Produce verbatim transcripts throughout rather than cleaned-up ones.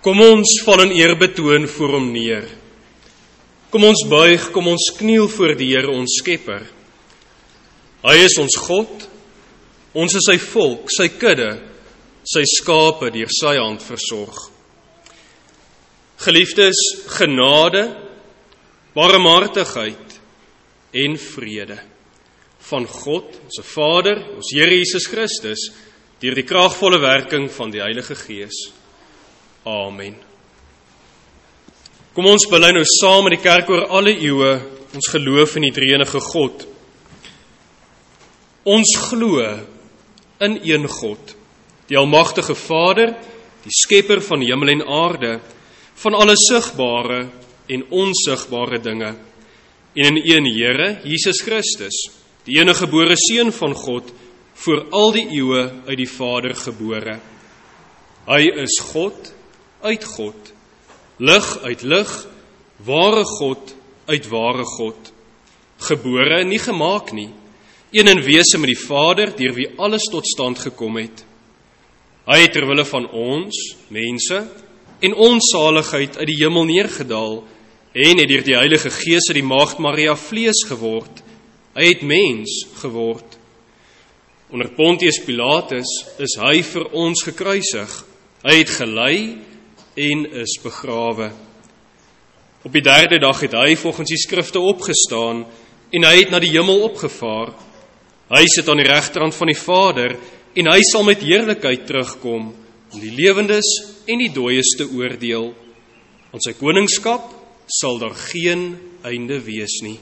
Kom ons val in eer betoon voor hom neer. Kom ons buig, kom ons kniel voor die Here ons Skepper. Hy is ons God, ons is sy volk, sy kudde, sy skape deur sy hand versorg. Geliefdes, genade, barmhartigheid en vrede van God, ons Vader, ons Here Jesus Christus, deur die kragvolle werking van die Heilige Gees. Amen. Kom ons bely nou saam in die kerk oor alle eeue ons geloof in die drie-enige God. Ons glo in een God, die almagtige Vader, die skepper van hemel en aarde, van alle sigbare en onsigbare dinge, en in een Here, Jesus Christus, die enige gebore Seun van God, voor al die eeue uit die Vader gebore. Hy is God uit God, lig uit lig, ware God uit ware God, gebore, nie gemaak nie, een in wese met die Vader, deur wie alles tot stand gekom het. Hy het terwille van ons, mense, en ons saligheid uit die hemel neergedaal, en het deur die Heilige Gees uit die maagd Maria vlees geword. Hy het mens geword. Onder Pontius Pilatus is hy vir ons gekruisig. Hy het gelei en is begrawe. Op die derde dag het hy volgens die skrifte opgestaan, en hy het na die hemel opgevaar. Hy sit aan die regterhand van die Vader, en hy sal met heerlikheid terugkom, om die lewendes en die dooies te oordeel. Aan sy koningskap sal daar geen einde wees nie.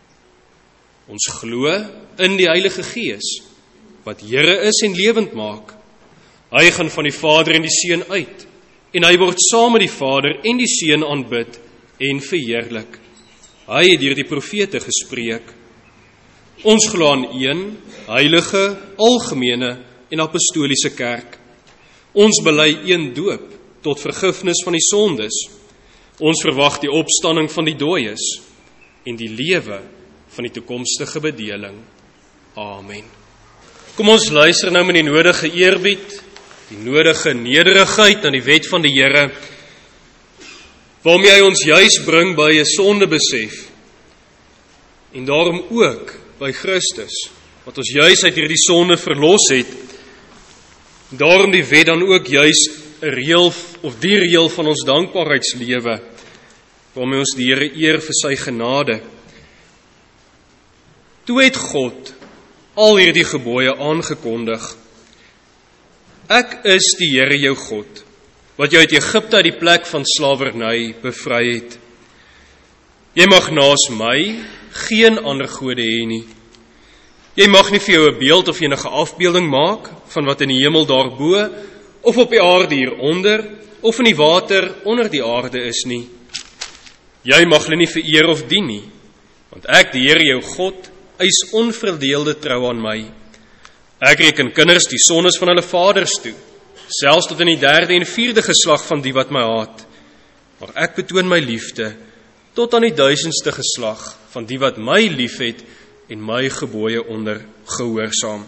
Ons glo in die Heilige Gees, wat Here is en lewend maak. Hy gaan van die Vader en die Seun uit, en hy word saam met die Vader en die Seun aanbid en verheerlik. Hy het deur die profete gespreek. Ons glo aan een heilige, algemene en apostoliese kerk. Ons bely een doop tot vergifnis van die sondes. Ons verwag die opstanding van die dooies en die lewe van die toekomstige bedeling. Amen. Kom ons luister nou met die nodige eerbied, die nodige nederigheid aan die wet van die Here, waarmee hy ons juis bring by 'n sondebesef, en daarom ook by Christus, wat ons juis uit hierdie sonde verlos het. Daarom die wet dan ook juis 'n reël of die reël van ons dankbaarheidslewe, waarmee ons die Here eer vir sy genade. Toe het God al hierdie gebooie aangekondig. Ek is die Here jou God, wat jou uit Egipte uit die plek van slawerny bevry het. Jy mag naas my geen ander gode hê nie. Jy mag nie vir jou 'n beeld of enige afbeelding maak van wat in die hemel daarbo, of op die aarde hieronder, of in die water onder die aarde is nie. Jy mag hulle nie vereer of dien nie, want ek, die Here jou God, eis onverdeelde trou aan my. Ek reken kinders die sondes van hulle vaders toe, selfs tot in die derde en vierde geslag van die wat my haat. Maar ek betoon my liefde tot aan die duisendste geslag van die wat my liefhet en my gebooie onder gehoorsaam.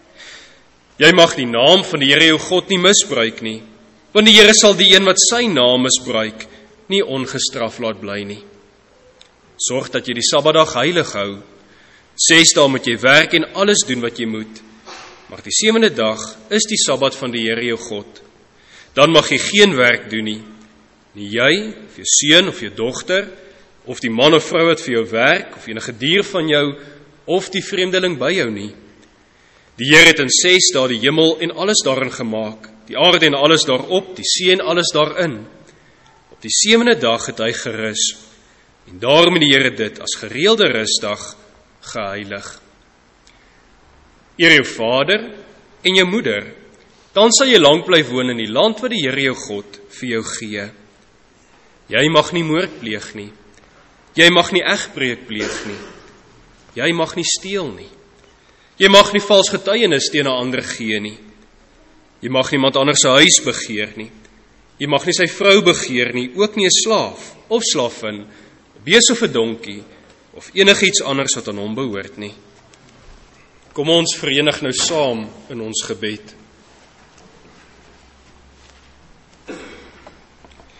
Jy mag die naam van die Here jou God nie misbruik nie, want die Here sal die een wat sy naam misbruik nie ongestraf laat bly nie. Sorg dat jy die Sabbatdag heilig hou. Ses dae moet jy werk en alles doen wat jy moet, maar die sewende dag is die Sabbat van die Here jou God. Dan mag jy geen werk doen nie, nie jy, of jou seun of jou dogter, of die man of vrou wat vir jou werk, of enige dier van jou, of die vreemdeling by jou nie. Die Here het in ses dae die hemel en alles daarin gemaak, die aarde en alles daarop, die see en alles daarin. Op die sewende dag het hy gerus, en daarom het die Here dit as gereelde rusdag geheilig. Eer jou vader en jou moeder, dan sal jy lank bly woon in die land wat die Here jou God vir jou gee. Jy mag nie moord pleeg nie. Jy mag nie egbreek pleeg nie. Jy mag nie steel nie. Jy mag nie vals getuienis teen 'n ander gee nie. Jy mag niemand anders se huis begeer nie. Jy mag nie sy vrou begeer nie, ook nie 'n slaaf of slaafin, 'n bees of 'n donkie, of enigiets anders wat aan hom behoort nie. Kom ons verenig nou saam in ons gebed.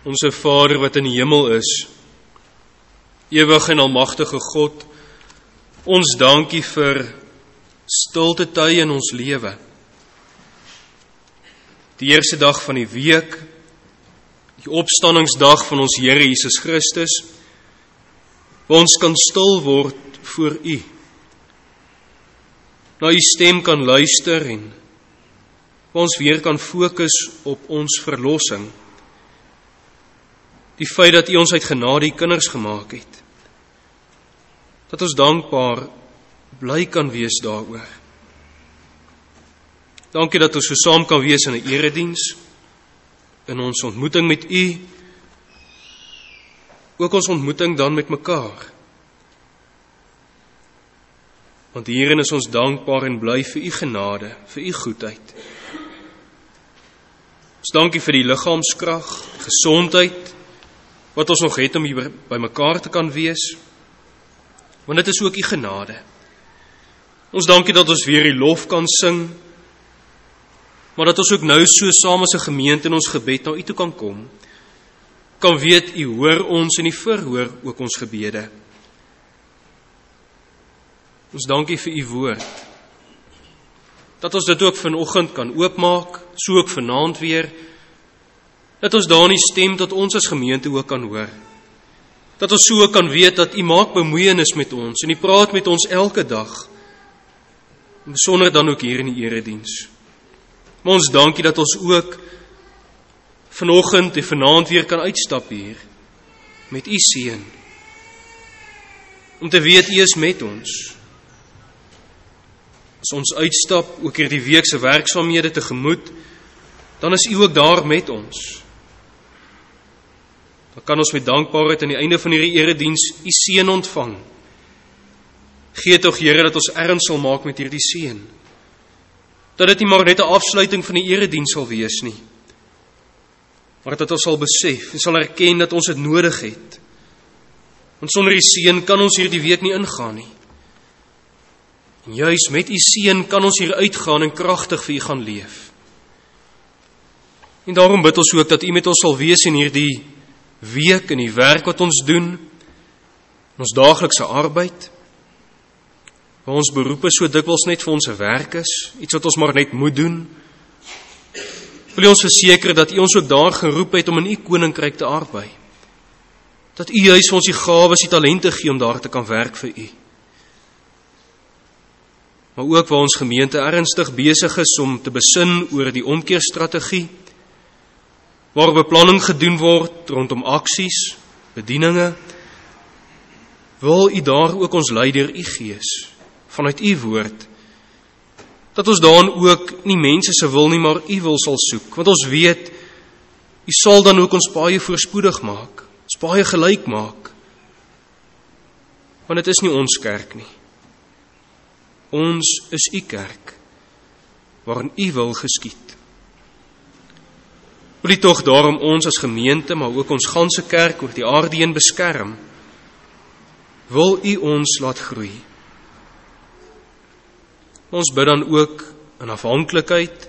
Onse Vader wat in die hemel is, ewig en almagtige God, ons dankie vir stilte tye in ons lewe. Die eerste dag van die week, die opstandingsdag van ons Here Jesus Christus, waar ons kan stil word voor U, na U stem kan luister en waar ons weer kan fokus op ons verlossing. Die feit dat U ons uit genade U kinders gemaak het. Dat ons dankbaar bly kan wees daaroor. Dankie dat ons so saam kan wees in 'n erediens, in ons ontmoeting met U, ook ons ontmoeting dan met mekaar. Want hierin is ons dankbaar en bly vir U genade, vir U goedheid. Ons dankie vir die liggaamskrag, gesondheid, wat ons nog het om hier by mekaar te kan wees, want dit is ook U genade. Ons dankie dat ons weer die lof kan sing, maar dat ons ook nou so saam as 'n gemeente in ons gebed na U toe kan kom, kan weet U hoor ons en U verhoor ook ons gebede. Ons dankie vir U woord, dat ons dit ook vanoggend kan oopmaak, so ook vanaand weer, dat ons daar nie stem tot ons as gemeente ook kan hoor. Dat ons so kan weet dat U maak bemoeienis met ons en U praat met ons elke dag. Besonder dan ook hier in die erediens. Maar ons dankie dat ons ook vanoggend en vanaand weer kan uitstap hier met U seën. Om te weet U is met ons. As ons uitstap ook hier die week se werksaamhede tegemoet, dan is U ook daar met ons. Dan kan ons met dankbaarheid aan die einde van hierdie erediens U seën ontvang. Gee tog Here dat ons erns sal maak met hierdie seën. Dat dit nie maar net 'n afsluiting van die erediens sal wees nie, maar dat ons sal besef en sal erken dat ons dit nodig het. Want sonder U seën kan ons hierdie week nie ingaan nie. En juis met U seën kan ons hier uitgaan en kragtig vir U gaan leef. En daarom bid ons ook dat U met ons sal wees in hierdie week in die werk wat ons doen, in ons daaglikse arbeid, waar ons beroepe so dikwels net vir ons 'n werk is, iets wat ons maar net moet doen. Wil U ons verseker dat U ons ook daar geroep het om in U koninkryk te arbei. Dat U juis vir ons die gawes, die talente gee om daar te kan werk vir U. Maar ook waar ons gemeente ernstig besig is om te besin oor die omkeerstrategie, waar beplanning gedoen word rondom aksies, bedieninge, wil U daar ook ons lei deur U Gees, vanuit U woord, dat ons daarin ook nie mense se wil nie, maar U wil sal soek, want ons weet, U sal dan ook ons paie voorspoedig maak, ons paie gelyk maak, want dit is nie ons kerk nie. Ons is U kerk, waarin U wil geskied. Wil U tog daarom ons as gemeente, maar ook ons ganse kerk oor die aarde heen beskerm, wil U ons laat groei. Ons bid dan ook in afhanklikheid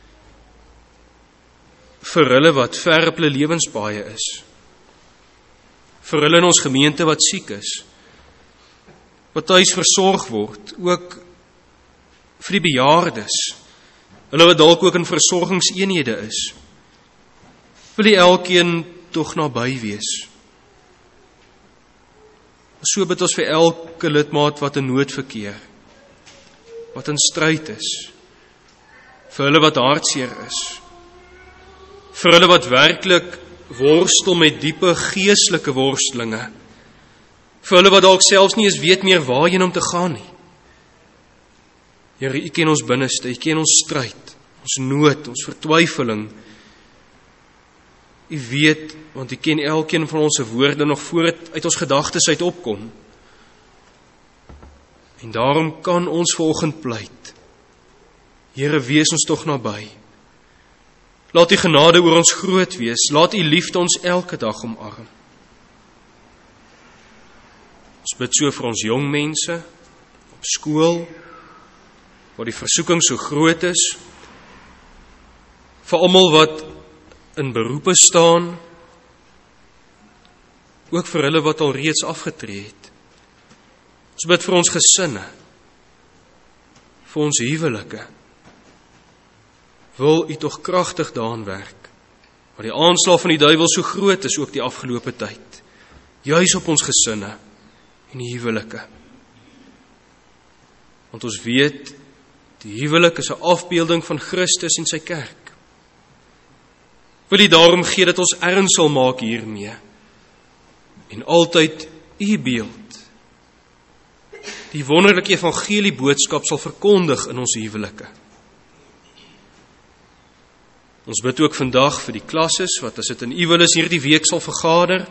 vir hulle wat ver op hulle lewenspaaie is, vir hulle in ons gemeente wat siek is, wat tuis versorg word, ook vir die bejaardes, hulle wat dalk ook in versorgingseenhede is, wil U elkeen tog naby wees. So bid ons vir elke lidmaat wat in nood verkeer, wat in stryd is, vir hulle wat hartseer is, vir hulle wat werklik worstel met diepe geestelike worstelinge, vir hulle wat dalk selfs nie eens weet meer waarheen om te gaan nie. Here, U ken ons binneste, U ken ons stryd, ons nood, ons vertwyfeling. U weet, want U ken elkeen van ons se woorde nog voor dit uit ons gedagtes uit opkom. En daarom kan ons vanoggend pleit. Here, wees ons tog naby. Laat U genade oor ons groot wees, laat U liefde ons elke dag omarm. Ons bid so vir ons jong mense, op skool, waar die versoeking so groot is, vir almal wat in beroepe staan, ook vir hulle wat al reeds afgetree het. Ons bid vir ons gesinne, vir ons huwelike. Wil U tog kragtig daaraan werk, want die aanslag van die duiwel so groot is ook die afgelope tyd, juis op ons gesinne en die huwelike. Want ons weet, die huwelik is 'n afbeelding van Christus en sy kerk. Wil U daarom gee dat ons erns sal maak hiermee, en altyd U beeld, die wonderlike evangelie boodskap sal verkondig in ons huwelike. Ons bid ook vandag vir die klasses, wat as dit in U wil is hierdie week sal vergader,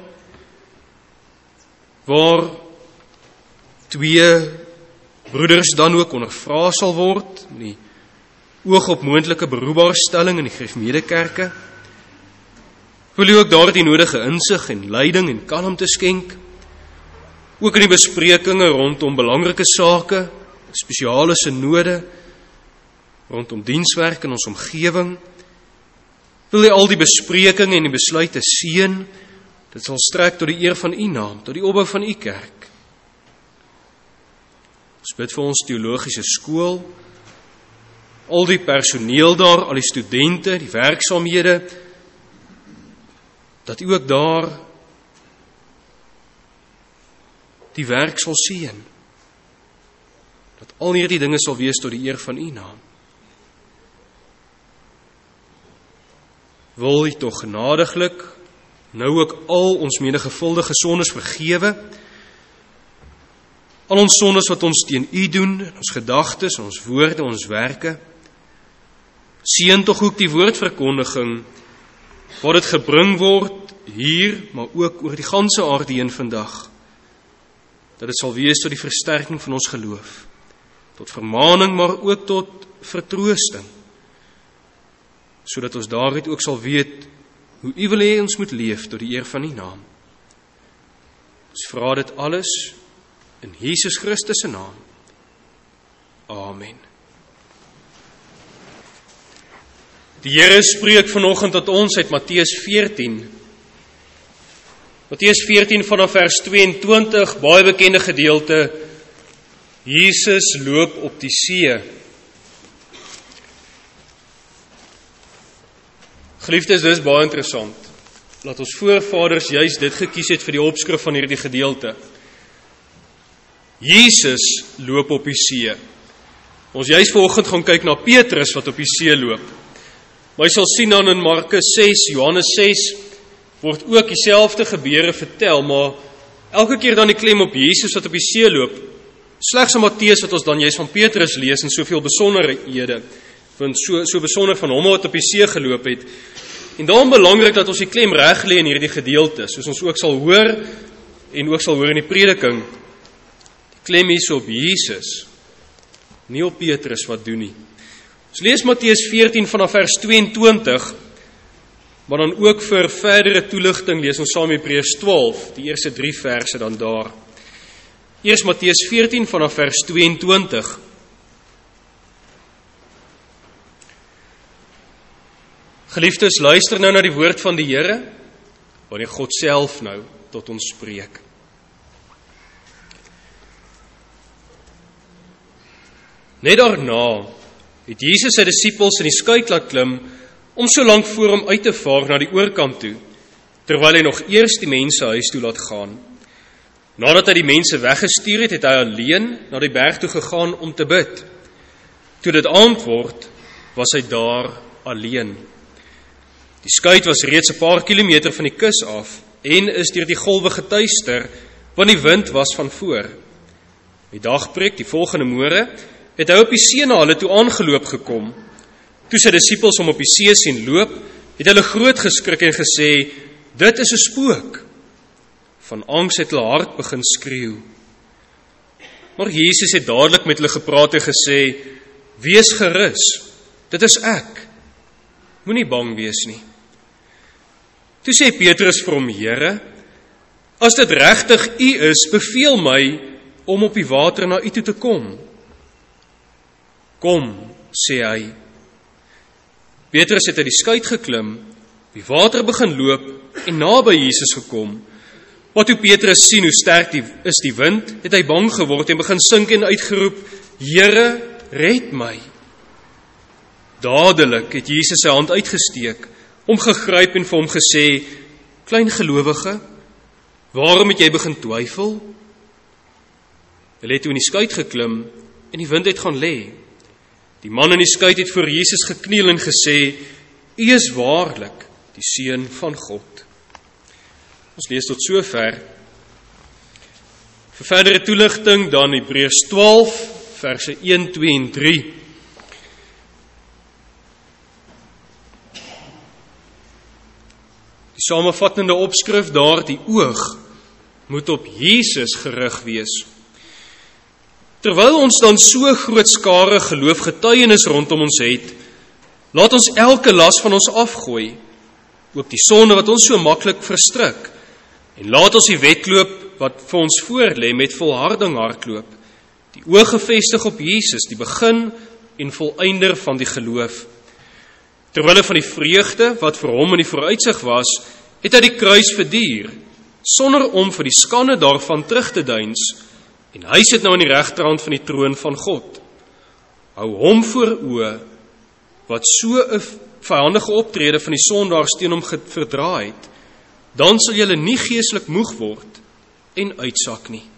waar twee broeders dan ook ondervra sal word, in die oog op moontlike beroebaarstelling in die gereformeerde Wil U ook daar die nodige insig en leiding en kalmte skenk, ook in die besprekinge rondom belangrike sake, spesiale synode, rondom dienswerk in ons omgewing. Wil U al die besprekinge en die besluite seën, dit sal strek tot die eer van U naam, tot die opbou van U kerk. Ons bid vir ons teologiese skool, al die personeel daar, al die studente, die werksaamhede, dat U ook daar die werk sal seën. Dat al hierdie dinge sal wees tot die eer van U naam. Wil U tog genadiglik nou ook al ons menigvuldige sondes vergewe, al ons sondes wat ons teen U doen, ons gedagtes, ons woorde, ons werke. Seën tog ook die woordverkondiging, waar dit gebring word, hier, maar ook oor die ganse aarde heen vandag, dat dit sal wees tot die versterking van ons geloof, tot vermaning, maar ook tot vertroosting, sodat ons daaruit ook sal weet, hoe U wil hê ons moet leef, tot die eer van U naam. Ons vra dit alles, in Jesus Christus se naam. Amen. Die Here spreek vanoggend tot ons uit Matteus veertien. Matteus veertien vanaf vers tweeëntwintig, baie bekende gedeelte. Jesus loop op die see. Geliefdes, dis baie interessant. Laat ons voorvaders juis dit gekies het vir die opskrif van hierdie gedeelte. Jesus loop op die see. Ons juis vanoggend gaan kyk na Petrus wat op die see loop. Maar jy sal sien dan in Markus ses, Johannes ses, word ook dieselfde gebeure vertel, maar elke keer dan die klem op Jesus wat op die see loop. Slegs in Matteus wat ons dan juis van Petrus lees en soveel besonderhede, want so, so besonder van hom wat op die see geloop het. En daarom belangrik dat ons die klem reg lê in hierdie gedeelte, soos ons ook sal hoor en ook sal hoor in die prediking. Klem hier so op Jesus, nie op Petrus wat doen nie. Ons lees Matteus veertien vanaf vers tweeëntwintig, maar dan ook vir verdere toelichting lees ons saam Hebreërs twaalf, die eerste drie verse dan daar. Eers Matteus veertien vanaf vers tweeëntwintig. Geliefdes, luister nou na die woord van die Here, wanneer God self nou tot ons spreek. Net daarna het Jesus sy disippels in die skei laat klim, om so lank voor hom uit te vaar na die oorkant toe, terwyl hy nog eers die mense huis toe laat gaan. Nadat hy die mense weggestuur het, het hy alleen na die berg toe gegaan om te bid. Toe dit aand word, was hy daar alleen. Die skei was reeds 'n paar kilometer van die kus af, en is deur die golwe getuister, want die wind was van voor. Die dagbreek, die volgende môre, het hy op die see na hulle toe aangeloop gekom. Toe sy disippels hom op die see sien loop, het hulle groot geskrik en gesê, dit is 'n spook. Van angs het hulle hart begin skreeu. Maar Jesus het dadelik met hulle gepraat en gesê, wees gerus, dit is ek. Moenie bang wees nie. Toe sê Petrus vir hom, Here, as dit regtig U is, beveel my om op die water na U toe te kom. Kom, sê hy. Petrus het uit die skei geklim, die water begin loop en naby Jesus gekom. Maar toe Petrus sien hoe sterk die, is die wind, het hy bang geword en begin sink en uitgeroep, Here, red my. Dadelik het Jesus sy hand uitgesteek, hom gegryp en vir hom gesê, klein gelowige, waarom het jy begin twyfel? Hulle het toe in die skuit geklim en die wind het gaan lê. Die man in die skuit het voor Jesus gekniel en gesê, U is waarlik die Seun van God. Ons lees tot sover. Vir verdere toelichting dan Hebreërs twaalf, verse een, twee en drie. Die samevattende opskrif daar, die oog, moet op Jesus gerig wees. Terwyl ons dan so groot skare geloofgetuienis rondom ons het, laat ons elke las van ons afgooi, ook die sonde wat ons so maklik verstrik, en laat ons die wedloop wat vir ons voorlê met volharding hardloop, die oog gefestig op Jesus, die begin en volëinder van die geloof. Terwille van die vreugde wat vir hom in die vooruitsig was, het hy die kruis verduur, sonder om vir die skande daarvan terug te deins, en hy sit nou aan die regterhand van die troon van God. Hou hom voor oë, wat so 'n vyandige optrede van die sondaars teen hom verdra het, dan sal julle nie geestelik moeg word en uitsak nie.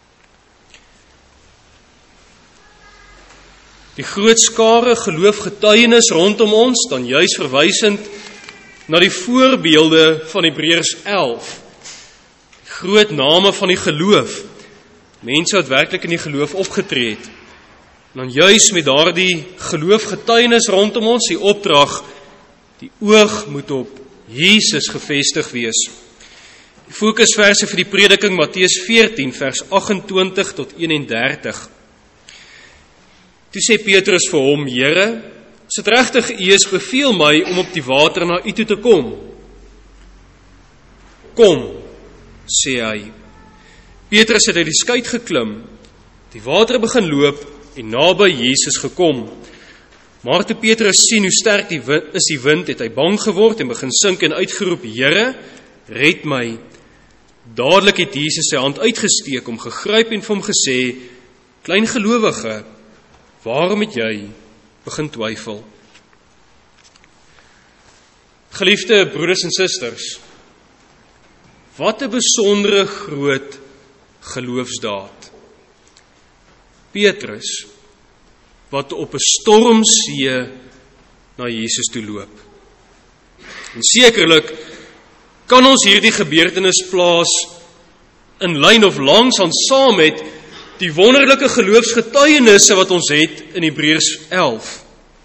Die groot skare geloofgetuienis rondom ons, dan juis verwysend na die voorbeelde van Hebreërs elf, die groot name van die geloof, mense wat werklik in die geloof opgetree het, dan juis met daardie geloofgetuienis rondom ons, die opdrag, die oog moet op Jesus gefestig wees. Die fokusverse vir die prediking Matteus veertien, vers agt-en-twintig tot eenendertig. Toe sê Petrus vir hom, Here, as dit regtig U is, beveel my om op die water na U toe te kom. Kom, sê hy. Petrus het uit die skuit geklim, die water begin loop en naby Jesus gekom. Maar toe Petrus sien hoe sterk die wind, is die wind, het hy bang geword en begin sink en uitgeroep, Here, red my. Dadelik het Jesus sy hand uitgesteek, hom gegryp en vir hom gesê, klein gelowige, waarom het jy begin twyfel? Geliefde broeders en susters, wat 'n besondere groot geloofsdaad. Petrus, wat op 'n stormsee na Jesus toe loop. En sekerlik kan ons hierdie gebeurtenis plaas in lyn of langs aan saam met die wonderlike geloofsgetuienisse wat ons het in Hebreërs elf.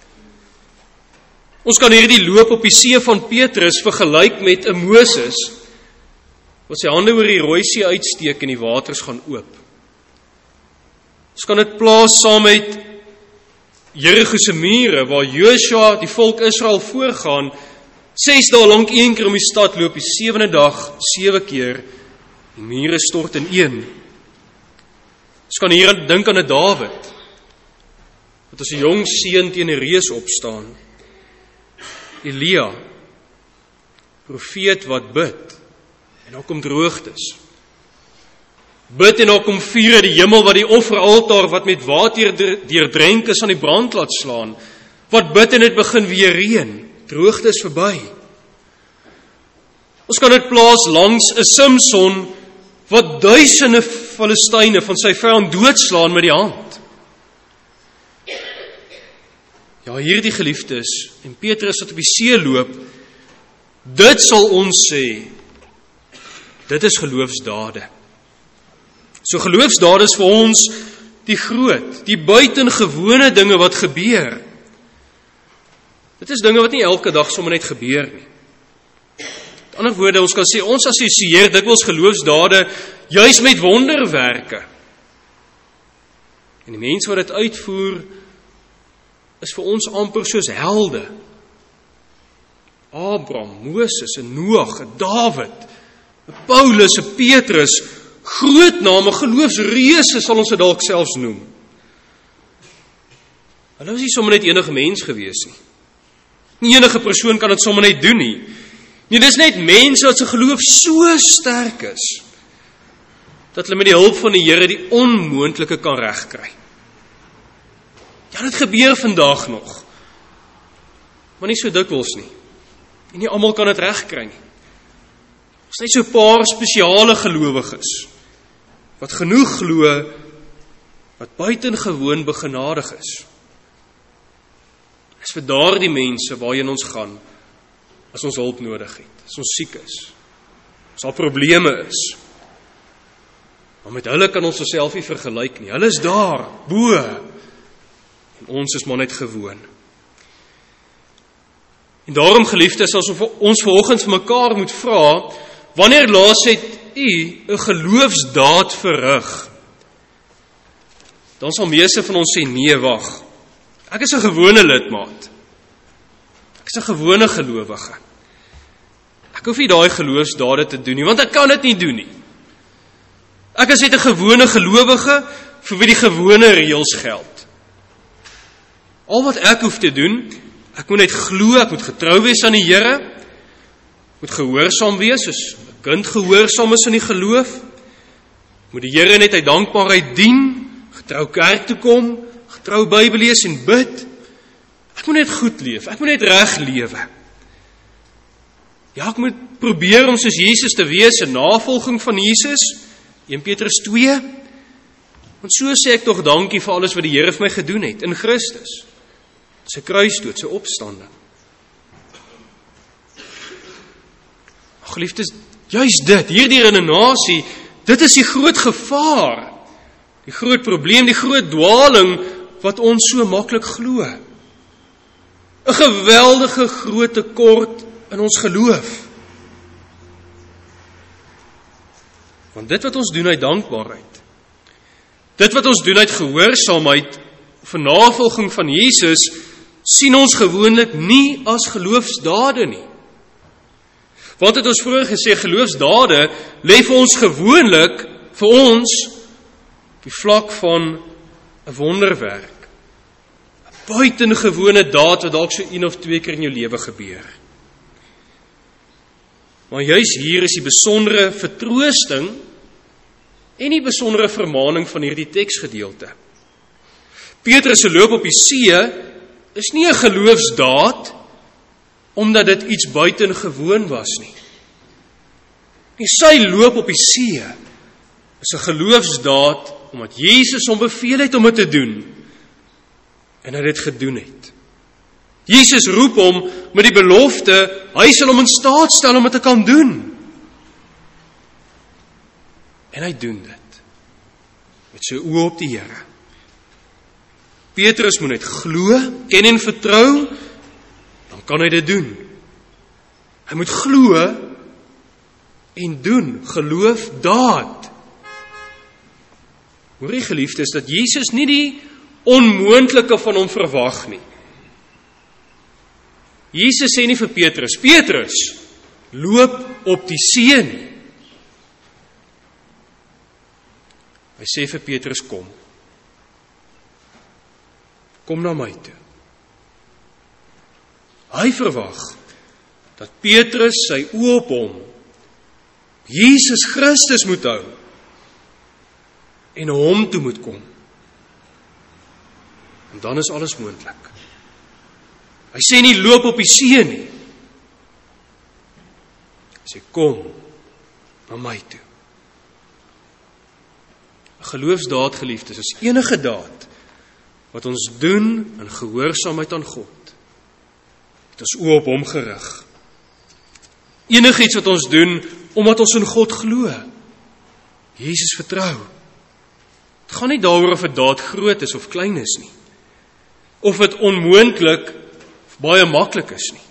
Ons kan hierdie loop op die see van Petrus vergelyk met 'n Moses, wat sy hande oor die Rooi See uitsteek en die waters gaan oop. Ons kan dit plaas saam met Jerigo se mure, waar Joshua die volk Israel voorgaan, ses dae lank een keer om die stad loop, die sewende dag, sewe keer, die mure stort in een. Ons kan hier aan dink aan 'n Dawid, wat as 'n jong seun teen 'n reus opstaan. Elia, profeet wat bid, en daar kom droogtes. Bid en daar kom vuur uit die hemel, wat die offeraltaar wat met water deurdrenk is aan die brand laat slaan. Wat bid en dit begin weer reën, droogte is verby. Ons kan dit plaas langs 'n Samson, wat duisende Filistyne van sy vyand doodslaan met die hand. Ja, hierdie geliefdes, en Petrus wat op die see loop, dit sal ons sê, dit is geloofsdade. So geloofsdade is vir ons die groot, die buitengewone dinge wat gebeur. Dit is dinge wat nie elke dag sommer net gebeur nie. Met ander woorde, ons kan sê, ons assosieer dikwels geloofsdade juis met wonderwerke. En die mense wat dit uitvoer, is vir ons amper soos helde. Abraham, Moses, en Noag, en Dawid, en Paulus, en Petrus, groot name, geloofsreëse sal ons dit dalk selfs noem. Hulle was nie sommer net enige mens gewees nie. Nie enige persoon kan dit sommer net doen nie. Nee, dis net mense wat se geloof so sterk is, dat hulle met die hulp van die Here die onmoontlike kan regkry. Ja, dit gebeur vandag nog, maar nie so dikwels nie. En nie almal kan dit regkry nie. Ons net so 'n paar spesiale gelowiges, wat genoeg glo, wat buitengewoon begenadig is. Dit is vir daardie mense waarheen ons gaan, as ons hulp nodig het, as ons siek is, as daar probleme is. Maar met hulle kan ons osself nie vergelyk nie. Hulle is daar, bo, en ons is maar net gewoon. En daarom, geliefdes, as ons vanoggend vir mekaar moet vra, wanneer laas het u 'n geloofsdaad verrig? Dan sal meeste van ons sê, nee, wag. Ek is 'n gewone lidmaat. Ek is 'n gewone gelowige. Ek hoef nie daai geloofsdade te doen nie, want ek kan dit nie doen nie. Ek is net 'n gewone gelowige vir wie die gewone reëls geld. Al wat ek hoef te doen, ek moet net glo, ek moet getrou wees aan die Here, moet gehoorsaam wees, soos 'n kind gehoorsaam is in die geloof, moet die Here net uit dankbaarheid dien, getrou kerk toe kom, getrou Bybel lees en bid. Ek moet net goed leef, ek moet net reg lewe. Ja, ek moet probeer om soos Jesus te wees, 'n navolging van Jesus, Eerste Petrus twee, want so sê ek tog dankie vir alles wat die Here vir my gedoen het, in Christus, sy kruisdood, sy opstanding. Geliefdes, juist dit, hierdie redenasie, dit is die groot gevaar, die groot probleem, die groot dwaling, wat ons so maklik glo. 'n Geweldige groot tekort in ons geloof. Want dit wat ons doen uit dankbaarheid, dit wat ons doen uit gehoorsaamheid, vir navolging van Jesus, sien ons gewoonlik nie as geloofsdade nie. Want het ons vroeër gesê, geloofsdade lê vir ons gewoonlik, vir ons, die vlak van 'n wonderwerk. 'n Buitengewone daad wat dalk so een of twee keer in jou lewe gebeur. Maar juis hier is die besondere vertroosting en die besondere vermaning van hierdie teksgedeelte. Petrus se loop op die see is nie 'n geloofsdaad omdat dit iets buitengewoon was nie. En sy loop op die see is 'n geloofsdaad omdat Jesus hom beveel het om dit te doen en hy dit gedoen het. Jesus roep hom met die belofte, hy sal hom in staat stel om dit te kan doen. En hy doen dit, met sy oë op die Here. Petrus moet net glo, ken en vertrou, dan kan hy dit doen. Hy moet glo en doen, geloof, daad. Hoor die geliefdes, dat Jesus nie die onmoontlike van hom verwag nie. Jesus sê nie vir Petrus, Petrus, loop op die see nie. Hy sê vir Petrus, kom. Kom na my toe. Hy verwag dat Petrus sy oë op hom, Jesus Christus moet hou en hom toe moet kom. En dan is alles moontlik. Hy sê nie loop op die see nie. Hy sê kom na my toe. 'n Geloofsdaad, geliefdes, is enige daad wat ons doen in gehoorsaamheid aan God. Het ons oë op hom gerig. Enigiets wat ons doen omdat ons in God glo. Jesus vertrou. Het gaan nie daaroor of 'n daad groot is of klein is nie. Of dit onmoontlik of baie maklik is nie.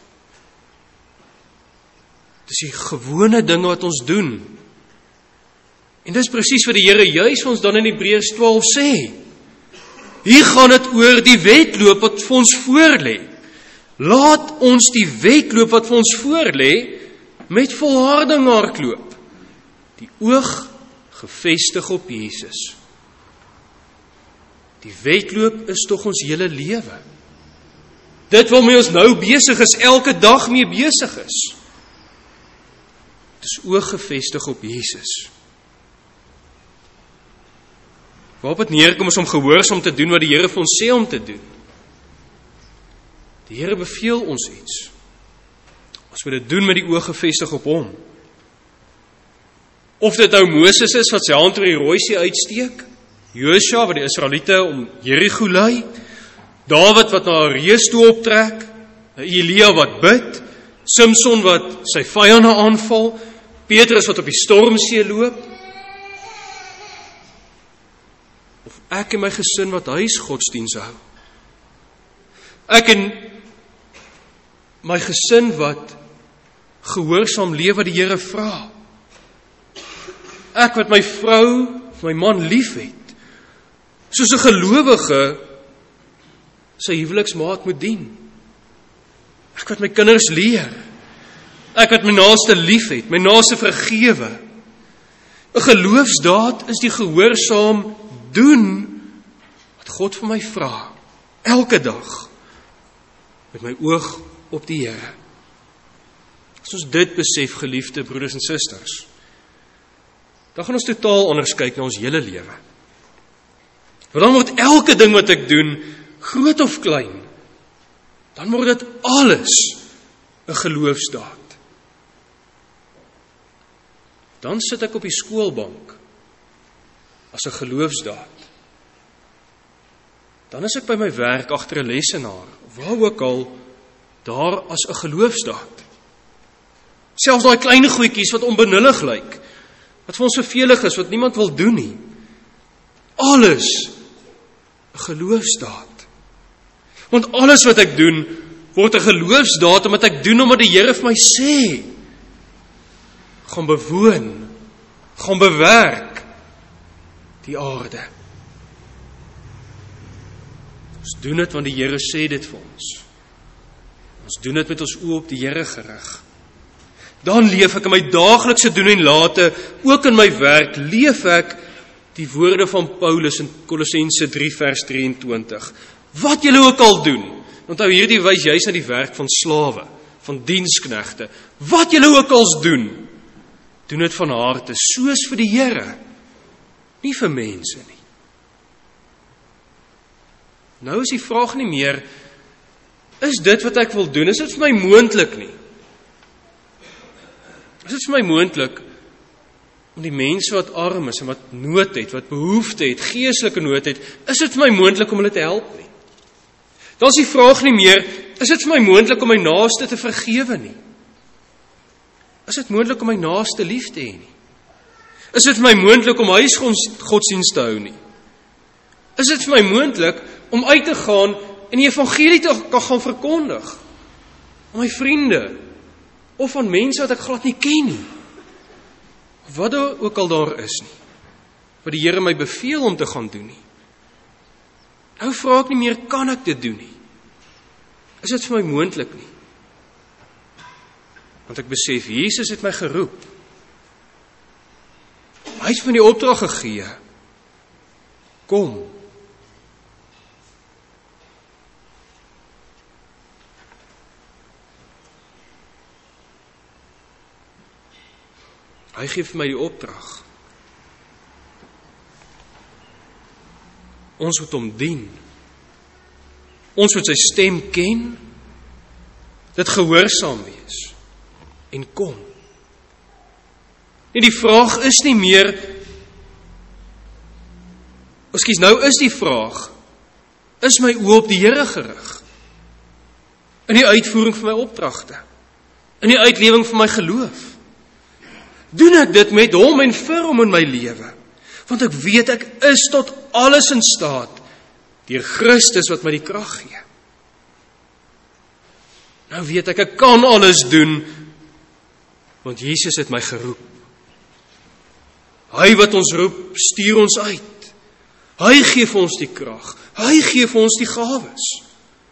Dit is die gewone dinge wat ons doen. En dis presies wat die Here juis vir ons dan in Hebreërs twaalf sê. Hier gaan dit oor die wedloop wat vir ons voorlê. Laat ons die wedloop wat vir ons voorlê met volharding hardloop. Die oog gefestig op Jesus. Die wedloop is tog ons hele lewe. Dit waarmee ons nou besig is, elke dag mee besig is. Dit is oog gefestig op Jesus. Waarop het neerkom is om gehoorsaam te doen wat die Here vir ons sê om te doen. Die Here beveel ons iets. Ons moet dit doen met die oog gefestig op hom. Of dit nou Moses is wat sy hand oor die Rooi See uitsteek, Josua wat die Israeliete om Jerigo lei, Dawid wat na 'n reus toe optrek, Elia wat bid, Samson wat sy vyande aanval, Petrus wat op die stormsee loop, of ek en my gesin wat huisgodsdienst hou. Ek en my gesin wat gehoorsaam leef wat die Here vra. Ek wat my vrou, my man lief het, soos 'n gelowige sy huweliksmaat moet dien. Ek wat my kinders leer. Ek wat my naaste lief het, my naaste vergewe. 'n Geloofsdaad is die gehoorsaam doen wat God vir my vra, elke dag, met my oog op die Here. As ons dit besef, geliefde broeders en susters, dan gaan ons totaal anders kyk na ons hele lewe. Want dan word elke ding wat ek doen, groot of klein, dan word dit alles 'n geloofsdaad. Dan sit ek op die skoolbank as 'n geloofsdaad. Dan is ek by my werk agter 'n lesenaar, waar ook al, daar as 'n geloofsdaad. Selfs daai klein goedjies wat onbenullig lyk, wat vir ons vervelig is, wat niemand wil doen nie. Alles 'n geloofsdaad. Want alles wat ek doen, word 'n geloofsdaad, omdat ek doen omdat die Here vir my sê. Gaan bewoon, gaan bewerk die aarde. Ons doen dit want die Here sê dit vir ons. Ons doen dit met ons oë op die Here gerig. Dan leef ek in my daaglikse doen en late, ook in my werk, leef ek die woorde van Paulus in Kolossense drie vers drieëntwintig. Wat julle ook al doen, onthou hierdie wys juis na die werk van slawe, van diensknegte, wat julle ook al doen, doen dit van harte, soos vir die Here, nie vir mense nie. Nou is die vraag nie meer, is dit wat ek wil doen, is dit vir my moontlik nie? Is dit vir my moontlik om die mense wat arm is en wat nood het, wat behoefte het, geestelike nood het, is dit vir my moontlik om hulle te help nie? Dan is die vraag nie meer, is dit vir my moontlik om my naaste te vergewe nie? Is dit moontlik om my naaste lief te hê nie? Is dit vir my moontlik om huisgodsdienst te hou nie? Is dit vir my moontlik om uit te gaan en die evangelie te kan gaan verkondig? Aan my vriende, of aan mense wat ek glad nie ken nie? Wat ook al daar is nie, wat die Here my beveel om te gaan doen nie. Nou vra ek nie meer, kan ek dit doen nie? Is dit vir my moontlik nie? Want ek besef, Jesus het my geroep. Hy het my die opdrag gegee. Kom. Hy gee vir my die opdrag. Ons moet hom dien. Ons moet sy stem ken, dit gehoorsaam wees en kom. En die vraag is nie meer, ekskuus, nou is die vraag, is my oë op die Here gerig? In die uitvoering van my opdragte, in die uitlewing van my geloof. Doen ek dit met hom en vir hom in my lewe? Want ek weet ek is tot alles in staat, deur Christus wat my die krag gee. Nou weet ek, ek kan alles doen, want Jesus het my geroep. Hy wat ons roep, stuur ons uit. Hy gee vir ons die krag. Hy gee vir ons die gawes.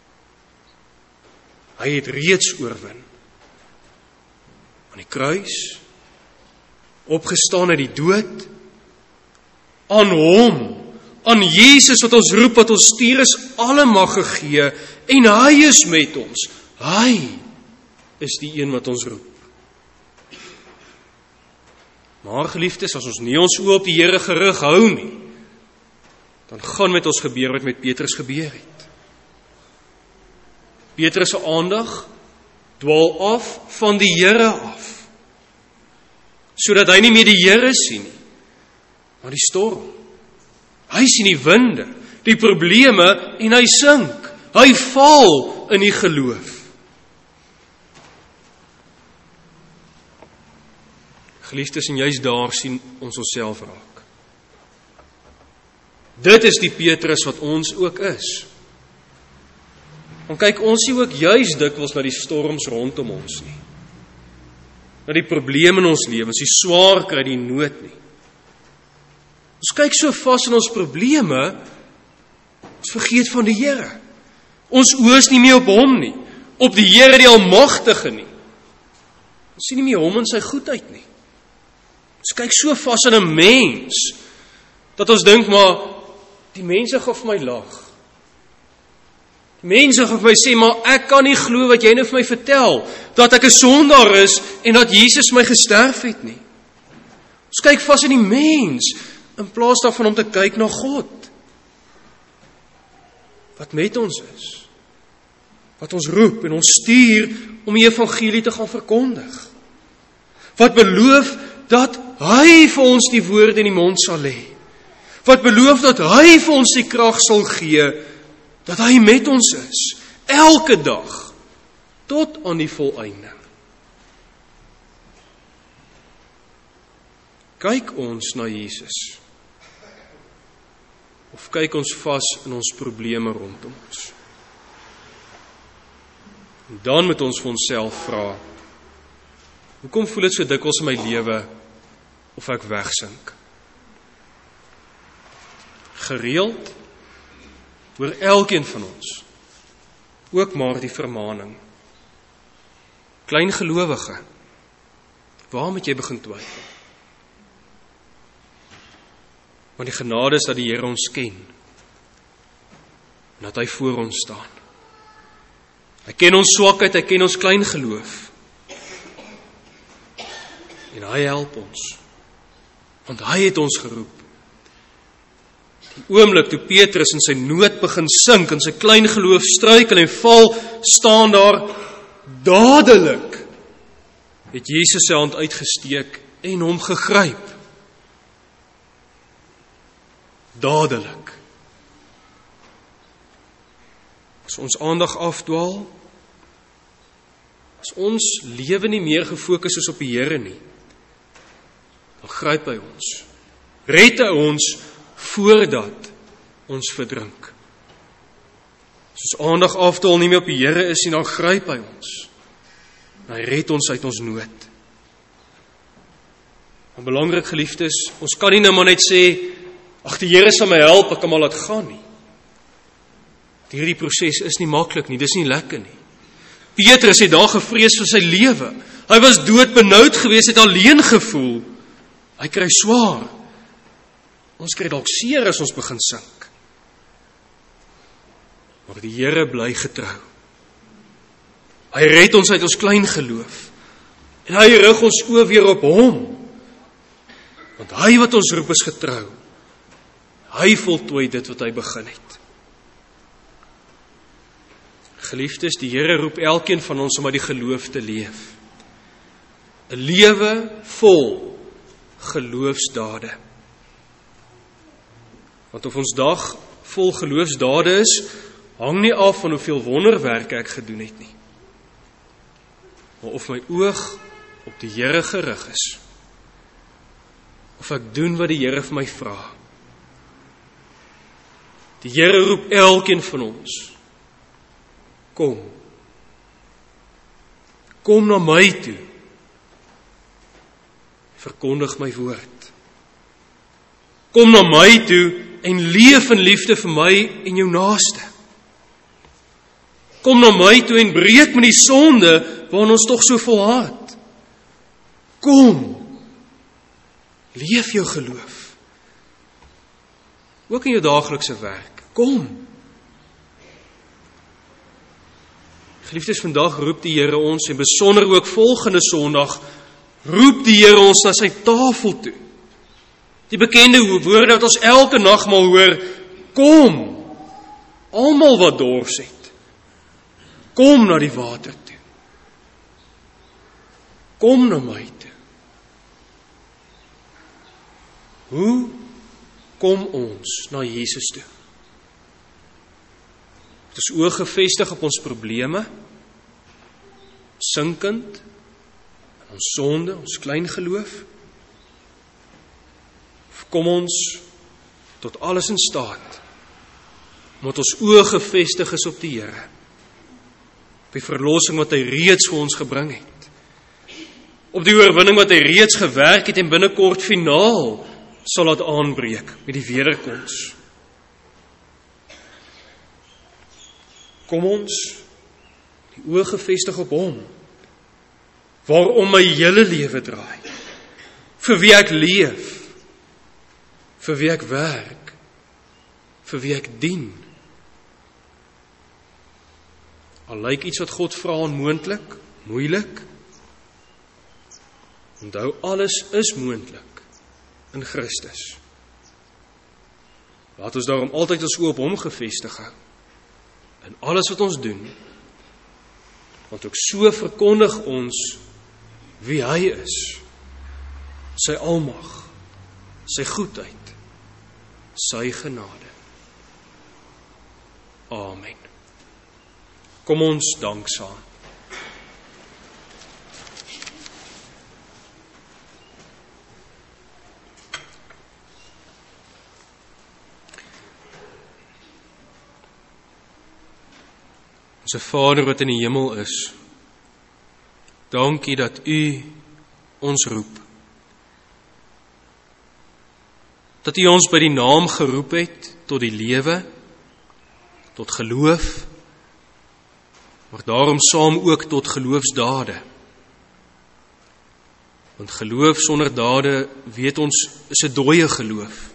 Hy het reeds oorwin. Aan die kruis, opgestaan uit die dood, aan hom, aan Jesus wat ons roep, wat ons stuur, is alle mag gegee, en hy is met ons. Hy is die een wat ons roep. Maar geliefdes, as ons nie ons oë op die Here gerig hou nie, dan gaan met ons gebeur wat met Petrus gebeur het. Petrus se aandag dwaal af van die Here af, sodat hy nie meer die Here sien nie, maar die storm. Hy sien die winde, die probleme en hy sink. Hy val in die geloof. Geliefdes, en juist daar sien ons onsself raak. Dit is die Petrus wat ons ook is. Want kyk, ons sien ook juist dikwels na die storms rondom ons nie. Na die probleme in ons lewens, die swaar kry, die nood nie. Ons kyk so vas in ons probleme, ons vergeet van die Here. Ons oë is nie meer op hom nie, op die Here die Almagtige nie. Ons sien nie meer hom en sy goedheid nie. Ons kyk so vas aan 'n mens, dat ons dink maar, die mense gaan vir my lag. Die mense gaan vir my sê, maar ek kan nie glo wat jy nou vir my vertel, dat ek 'n sondaar is, en dat Jesus my gesterf het nie. Ons kyk vas in die mens, in plaas daarvan om te kyk na God, wat met ons is, wat ons roep en ons stuur om die evangelie te gaan verkondig, wat beloof dat hy vir ons die woorde in die mond sal lê, wat beloof dat hy vir ons die krag sal gee, dat hy met ons is, elke dag, tot aan die volleinde. Kyk ons na Jesus, of kyk ons vas in ons probleme rondom ons? En dan moet ons vir onsself vra, hoekom voel dit so dikwels in my lewe, of ek wegsink? Gereeld, oor elkeen van ons, ook maar die vermaning. Klein gelowige, waar moet jy begin twyfel? Want die genade is dat die Here ons ken, en dat hy voor ons staan. Hy ken ons swakheid, hy ken ons klein geloof, en hy help ons, want hy het ons geroep. Die oomblik toe Petrus in sy nood begin sink, in sy klein geloof struikel en val, staan daar, dadelik het Jesus sy hand uitgesteek en hom gegryp. Dadelik. As ons aandag afdwaal, as ons lewe nie meer gefokus is op die Here nie, dan gryp hy ons, red hy ons voordat ons verdrink. As ons aandag afdwaal nie meer op die Here is nie, dan gryp hy ons, en hy red ons uit ons nood. En belangrik, geliefdes, ons kan nie nou maar net sê, ag, die Here sal my help, ek kan maar laat gaan nie. Hierdie proses is nie maklik nie, dis nie lekker nie. Petrus het daar gevrees vir sy lewe. Hy was doodbenoud geweest, het alleen gevoel. Hy kry swaar. Ons kry dalk seer as ons begin sink. Maar die Here bly getrou. Hy red ons uit ons klein geloof. En hy rig ons oë weer op hom. Want hy wat ons roep is getrou. Hy voltooi dit wat hy begin het. Geliefdes, die Here roep elkeen van ons om uit die geloof te leef. 'n Lewe vol geloofsdade. Want of ons dag vol geloofsdade is, hang nie af van hoeveel wonderwerke ek gedoen het nie. Maar of my oog op die Here gerig is. Of ek doen wat die Here vir my vra. Die Here roep elkeen van ons. Kom. Kom na my toe. Verkondig my woord. Kom na my toe en leef in liefde vir my en jou naaste. Kom na my toe en breek met die sonde waarin ons tog so volhard. Kom. Leef jou geloof. Ook in jou daaglikse werk. Kom. Geliefdes, vandag roep die Here ons, en besonder ook volgende Sondag, roep die Here ons na sy tafel toe. Die bekende woorde wat ons elke nagmaal hoor, kom, almal wat dors het, kom na die water toe. Kom na my toe. Hoe kom ons na Jesus toe? Het is oog gefestig op ons probleme, sinkend, ons sonde, ons klein geloof. Of kom ons tot alles in staat, omdat ons oog gefestig is op die Here, op die verlossing wat hy reeds vir ons gebring het, op die oorwinning wat hy reeds gewerk het en binnekort finaal sal laat aanbreek met die wederkoms. Kom ons die oog gefestig op hom, waarom my hele lewe draai, vir wie ek leef, vir wie ek werk, vir wie ek dien. Al lyk iets wat God vra onmoontlik, moeilik, onthou alles is moontlik in Christus. Laat ons daarom altyd ons oë op hom gefestig hou, in alles wat ons doen, want ook so verkondig ons wie hy is, sy almag, sy goedheid, sy genade. Amen. Kom ons dank saam. Onse Vader wat in die hemel is, dankie dat U ons roep. Dat U ons by die naam geroep het tot die lewe, tot geloof, maar daarom saam ook tot geloofsdade. Want geloof sonder dade, weet ons, is 'n dooie geloof.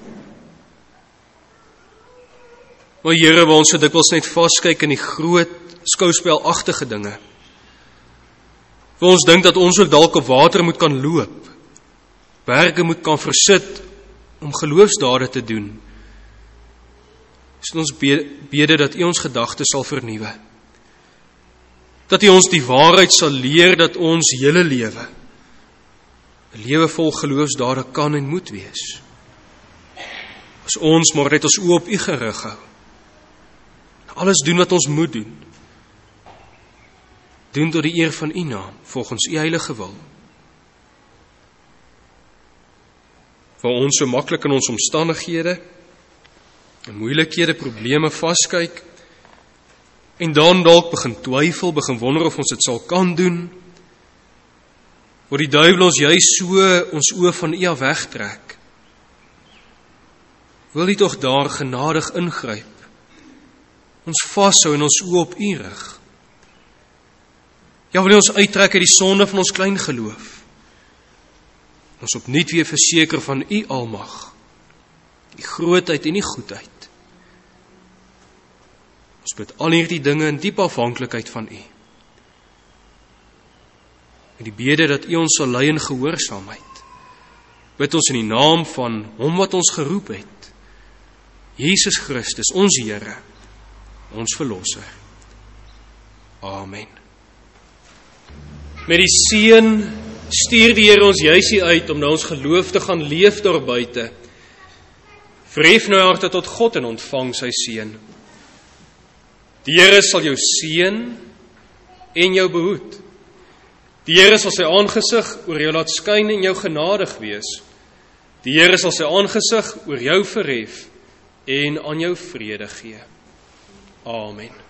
Maar Here, waar ons so dikwels net vaskyk in die groot skouspelagtige dinge, waar ons dink dat ons ook dalk op water moet kan loop, berge moet kan versit om geloofsdade te doen, is ons bede dat U ons gedagtes sal vernuwe. Dat U ons die waarheid sal leer dat ons hele lewe 'n lewe vol geloofsdade kan en moet wees. As ons maar net ons oë op U gerig hou, alles doen wat ons moet doen, doen tot die eer van U naam, volgens U heilige wil. Waar ons so maklik in ons omstandighede, in moeilikhede, probleme vaskyk, en dan dalk begin twyfel, begin wonder of ons dit sal kan doen, waar die duiwel ons juist so ons oë van U af wegtrek. Wil U tog daar genadig ingryp, ons vashou en ons oë op U rig. Ja, wil U ons uittrek uit die sonde van ons klein geloof, ons opnuut weer verseker van U almag, die grootheid en die goedheid. Ons bid al hierdie dinge in diep afhanklikheid van U. Met die bede dat U ons sal lei in gehoorsaamheid, bid ons in die naam van Hom wat ons geroep het, Jesus Christus, ons Here, ons Verlosser. Amen. Met die seën stuur die Here ons juis hier uit om na ons geloof te gaan leef daar buite. Verhef nou harte tot God en ontvang sy seën. Die Here sal jou seën en jou behoed. Die Here sal sy aangesig oor jou laat skyn en jou genadig wees. Die Here sal sy aangesig oor jou verhef en aan jou vrede gee. Amen.